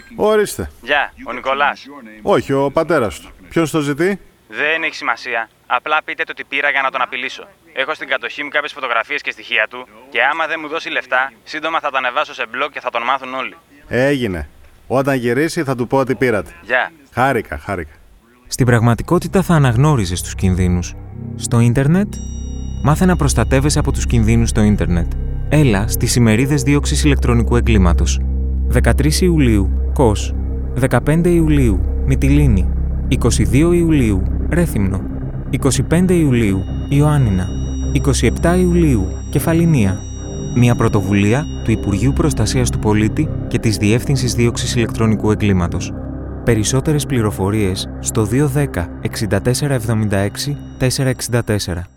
Ορίστε. Γεια, ο Νικολάς. Όχι, ο πατέρας του. Ποιος το ζητεί? Δεν έχει σημασία. Απλά πείτε το τι πήρα για να τον απειλήσω. Έχω στην κατοχή μου κάποιες φωτογραφίες και στοιχεία του και άμα δεν μου δώσει λεφτά, σύντομα θα τα ανεβάσω σε blog και θα τον μάθουν όλοι. Έγινε. Όταν γυρίσει θα του πω ότι πήρατε. Γεια. Χάρηκα. Στην πραγματικότητα θα αναγνώριζες τους κινδύνους. Στο ίντερνετ, μάθε να προστατεύεσαι από τους κινδύνους στο ίντερνετ. Έλα στις ημερίδες δίωξης ηλεκτρονικού εγκλήματος. 13 Ιουλίου, Κος. 15 Ιουλίου, Μυτιλήνη. 22 Ιουλίου, Ρέθυμνο. 25 Ιουλίου, Ιωάννινα. 27 Ιουλίου, Κεφαληνία. Μια πρωτοβουλία του Υπουργείου Προστασίας του Πολίτη και της Διεύθυνσης Δίωξης Ηλεκτρονικού Εγκλήματος. Περισσότερες πληροφορίες στο 210 64 76 464.